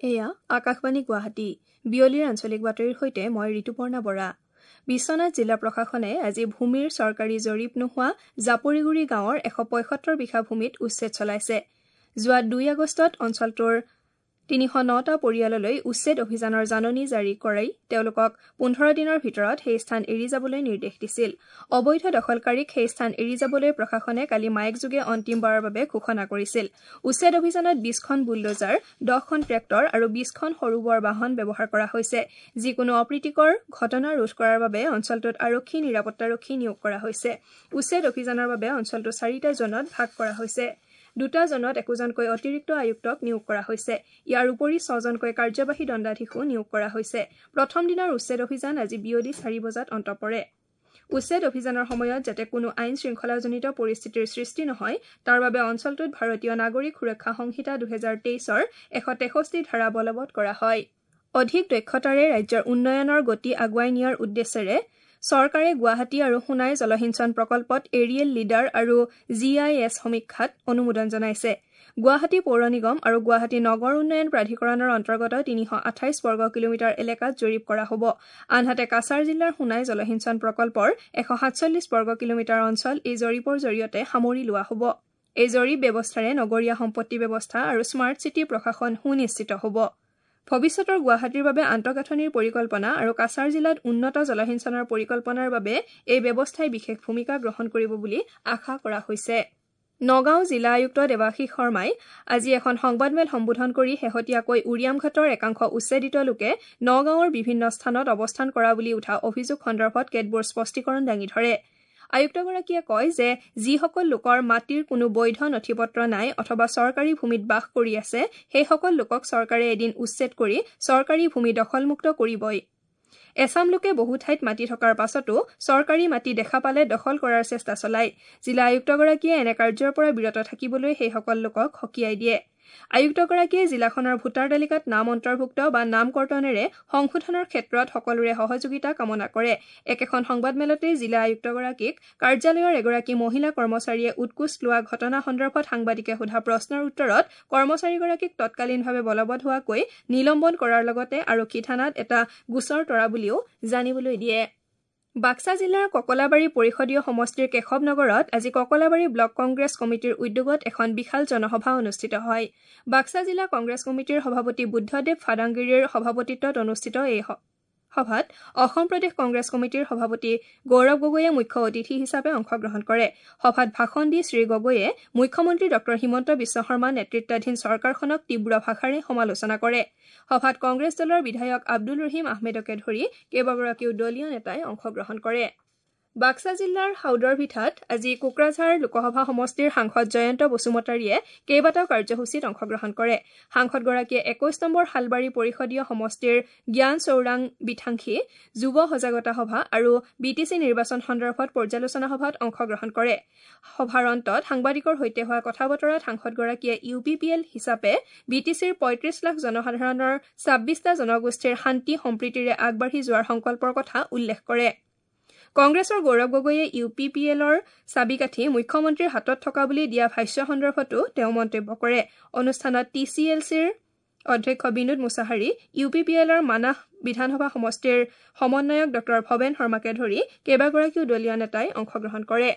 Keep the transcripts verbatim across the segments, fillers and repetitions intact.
এয়া আকাশবাণী গুৱাহাটী বিয়লিৰ আঞ্চলিক বাতৰিৰ সৈতে মই ঋতুপৰ্ণা বৰা। বিশ্বনাথ জিলা প্ৰশাসনে আজি ভূমিৰ চৰকাৰী জৰীপ নোহোৱা জাপৰিগুৰি গাঁৱৰ এশ পঁয়সত্তৰ বিঘা ভূমিত উচ্ছেদ চলাইছে। যোৱা দুই আগষ্টত অঞ্চলটোৰ তিনিশ নটা পৰিয়াললৈ উচ্ছেদ অভিযানৰ জাননী জাৰি কৰি তেওঁলোকক পোন্ধৰ দিনৰ ভিতৰত সেই স্থান এৰি যাবলৈ নিৰ্দেশ দিছিল। অবৈধ দখলকাৰীক সেই স্থান এৰি যাবলৈ প্ৰশাসনে কালি মাইকযোগে অন্তিমবাৰৰ বাবে ঘোষণা কৰিছিল। উচ্ছেদ অভিযানত বিশখন বুলডোজাৰ, দহখন ট্ৰেক্টৰ আৰু বিশখন সৰু বৰ বাহন ব্যৱহাৰ কৰা হৈছে। যিকোনো অপ্ৰীতিকৰ ঘটনা ৰোধ কৰাৰ বাবে অঞ্চলটোত আৰক্ষী নিৰাপত্তাৰক্ষী নিয়োগ কৰা হৈছে। উচ্ছেদ অভিযানৰ বাবে অঞ্চলটো চাৰিটা জোনত ভাগ কৰা হৈছে। দুটা জোনত একোজনকৈ অতিৰিক্ত আয়ুক্তক নিয়োগ কৰা হৈছে। ইয়াৰ উপৰি ছজনকৈ কাৰ্যবাহী দণ্ডাধীশো নিয়োগ কৰা হৈছে। প্ৰথম দিনৰ উচ্ছেদ অভিযান আজি বিয়লি চাৰি বজাত অন্ত পৰে। উচ্ছেদ অভিযানৰ সময়ত যাতে কোনো আইন শৃংখলাজনিত পৰিস্থিতিৰ সৃষ্টি নহয় তাৰ বাবে অঞ্চলটোত ভাৰতীয় নাগৰিক সুৰক্ষা সংহিতা দুহেজাৰ তেইছৰ এশ তেষষ্ঠি ধাৰা বলবৎ কৰা হয়। অধিক দক্ষতাৰে ৰাজ্যৰ উন্নয়নৰ গতি আগুৱাই নিয়াৰ উদ্দেশ্যেৰে চৰকাৰে গুৱাহাটী আৰু সোণাই জলসিঞ্চন প্ৰকল্পত এৰিয়েল লিডাৰ আৰু জি আই এছ সমীক্ষাত অনুমোদন জনাইছে। গুৱাহাটী পৌৰ নিগম আৰু গুৱাহাটী নগৰ উন্নয়ন প্ৰাধিকৰণৰ অন্তৰ্গত তিনিশ আঠাইছ বৰ্গ কিলোমিটাৰ এলেকাত জৰীপ কৰা হ'ব। আনহাতে কাছাৰ জিলাৰ সোণাই জলসিঞ্চন প্ৰকল্পৰ এশ সাতচল্লিছ বৰ্গ কিলোমিটাৰ অঞ্চল এই জৰীপৰ জৰিয়তে সামৰি লোৱা হ'ব। এই জৰীপ ব্যৱস্থাৰে নগৰীয়া সম্পত্তি ব্যৱস্থা আৰু স্মাৰ্ট চিটি প্ৰশাসন সুনিশ্চিত হ'ব। ভৱিষ্যতৰ গুৱাহাটীৰ বাবে আন্তঃগাঁথনিৰ পৰিকল্পনা আৰু কাছাৰ জিলাত উন্নত জলসিঞ্চনৰ পৰিকল্পনাৰ বাবে এই ব্যৱস্থাই বিশেষ ভূমিকা গ্ৰহণ কৰিব বুলি আশা কৰা হৈছে। নগাঁও জিলা আয়ুক্ত দেৱাশীষ শৰ্মাই আজি এখন সংবাদমেল সম্বোধন কৰি শেহতীয়াকৈ উৰিয়ামঘাটৰ একাংশ উচ্ছেদিত লোকে নগাঁৱৰ বিভিন্ন স্থানত অৱস্থান কৰা বুলি উঠা অভিযোগ সন্দৰ্ভত কেতবোৰ স্পষ্টীকৰণ দাঙি ধৰে। আয়ুক্তগৰাকীয়ে কয় যে যিসকল লোকৰ মাটিৰ কোনো বৈধ নথিপত্ৰ নাই অথবা চৰকাৰী ভূমিত বাস কৰি আছে সেইসকল লোকক চৰকাৰে এদিন উচ্ছেদ কৰি চৰকাৰী ভূমি দখলমুক্ত কৰিবই। এছাম লোকে বহু ঠাইত মাটি থকাৰ পাছতো চৰকাৰী মাটি দেখা পালে দখল কৰাৰ চেষ্টা চলায়। জিলা আয়ুক্তগৰাকীয়ে এনে কাৰ্যৰ পৰা বিৰত থাকিবলৈ সেইসকল লোকক সকীয়াই দিয়ে। আয়ুক্তগৰাকীয়ে জিলাখনৰ ভোটাৰ তালিকাত নাম অন্তৰ্ভুক্ত বা নাম কৰ্তনেৰে সংশোধনৰ ক্ষেত্ৰত সকলোৰে সহযোগিতা কামনা কৰে। একেখন সংবাদমেলতে জিলা আয়ুক্তগৰাকীক কাৰ্যালয়ৰ এগৰাকী মহিলা কৰ্মচাৰীয়ে উৎকোচ লোৱা ঘটনা সন্দৰ্ভত সাংবাদিকে সোধা প্ৰশ্নৰ উত্তৰত কৰ্মচাৰীগৰাকীক তৎকালীনভাৱে বলবৎ হোৱাকৈ নিলম্বন কৰাৰ লগতে আৰক্ষী থানাত এটা গোচৰ তৰা বুলিও জানিবলৈ দিয়ে। বাক্সা জিলাৰ ককলাবাৰী পৰিষদীয় সমষ্টিৰ কেশৱনগৰত আজি ককলাবাৰী ব্লক কংগ্ৰেছ কমিটিৰ উদ্যোগত এখন বিশাল জনসভা অনুষ্ঠিত হয়। বাক্সা জিলা কংগ্ৰেছ কমিটিৰ সভাপতি বুদ্ধদেৱ ফাদাংগিৰিৰ সভাপতিত্বত অনুষ্ঠিত এই সভাত অসম প্ৰদেশ কংগ্ৰেছ কমিটিৰ সভাপতি গৌৰৱ গগৈয়ে মুখ্য অতিথি হিচাপে অংশগ্ৰহণ কৰে। সভাত ভাষণ দি শ্ৰী গগৈয়ে মুখ্যমন্ত্ৰী ডঃ হিমন্ত বিশ্ব শৰ্মা নেতৃত্বাধীন চৰকাৰখনক তীব্ৰ ভাষাৰে সমালোচনা কৰে। সভাত কংগ্ৰেছ দলৰ বিধায়ক আব্দুল ৰহিম আহমেদকে ধৰি কেইবাগৰাকীও দলীয় নেতাই অংশগ্ৰহণ কৰে। বাক্সা জিলাৰ হাউদৰ ভিঠাত আজি কোকৰাঝাৰ লোকসভা সমষ্টিৰ সাংসদ জয়ন্ত বসুমতাৰীয়ে কেইবাটাও কাৰ্যসূচীত অংশগ্ৰহণ কৰে। সাংসদগৰাকীয়ে একৈশ নম্বৰ শালবাৰী পৰিষদীয় সমষ্টিৰ জ্ঞান চৌৰাং বিথাংশী যুৱ সজাগতা সভা আৰু বি টি চি নিৰ্বাচন সন্দৰ্ভত পৰ্যালোচনা সভাত অংশগ্ৰহণ কৰে। সভাৰ অন্তত সাংবাদিকৰ সৈতে হোৱা কথা বতৰাত সাংসদগৰাকীয়ে ইউ পি পি এল হিচাপে বি টি চিৰ পঁয়ত্ৰিশ লাখ জনসাধাৰণৰ ছাব্বিছটা জনগোষ্ঠীৰ শান্তি সম্প্ৰীতিৰে আগবাঢ়ি যোৱাৰ সংকল্পৰ কথা উল্লেখ কৰে। কংগ্ৰেছৰ গৌৰৱ গগৈয়ে ইউ পি পি এলৰ চাবিকাঠি মুখ্যমন্ত্ৰীৰ হাতত থকা বুলি দিয়া ভাষ্য সন্দৰ্ভতো তেওঁ মন্তব্য কৰে। অনুষ্ঠানত টি চি এল চিৰ অধ্যক্ষ Binod Mushahary, U P P এলৰ মানাহ বিধানসভা সমষ্টিৰ সমন্বয়ক ডঃ ভৱেন শৰ্মাকে ধৰি কেইবাগৰাকীও দলীয় নেতাই অংশগ্ৰহণ কৰে।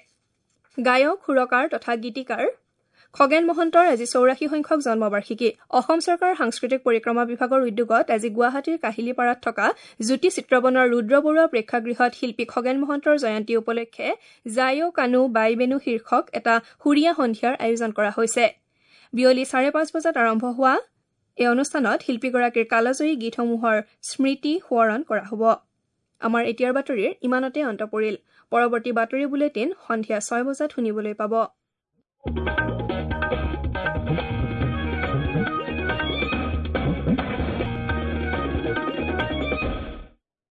গায়ক সুৰকাৰ তথা গীতিকাৰ খগেন মহন্তৰ আজি চৌৰাশী সংখ্যক জন্মবাৰ্ষিকী। অসম চৰকাৰৰ সাংস্কৃতিক পৰিক্ৰমা বিভাগৰ উদ্যোগত আজি গুৱাহাটীৰ কাহিলীপাৰাত থকা জ্যোতি চিত্ৰবনৰ ৰুদ্ৰ বৰুৱা প্ৰেক্ষাগৃহত শিল্পী খগেন মহন্তৰ জয়ন্তী উপলক্ষে জায়ো কানু বাই বেনু শীৰ্ষক এটা সুৰীয়া সন্ধিয়াৰ আয়োজন কৰা হৈছে। বিয়লি চাৰে পাঁচ বজাত আৰম্ভ হোৱা এই অনুষ্ঠানত শিল্পীগৰাকীৰ কালজয়ী গীতসমূহৰ স্মৃতি সোঁৱৰণ কৰা হ'ব। আমাৰ এতিয়াৰ বাতৰিৰ ইমানতে অন্ত পৰিল। পৰৱৰ্তী বাতৰি বুলেটিন সন্ধিয়া ছয় বজাত শুনিবলৈ পাব।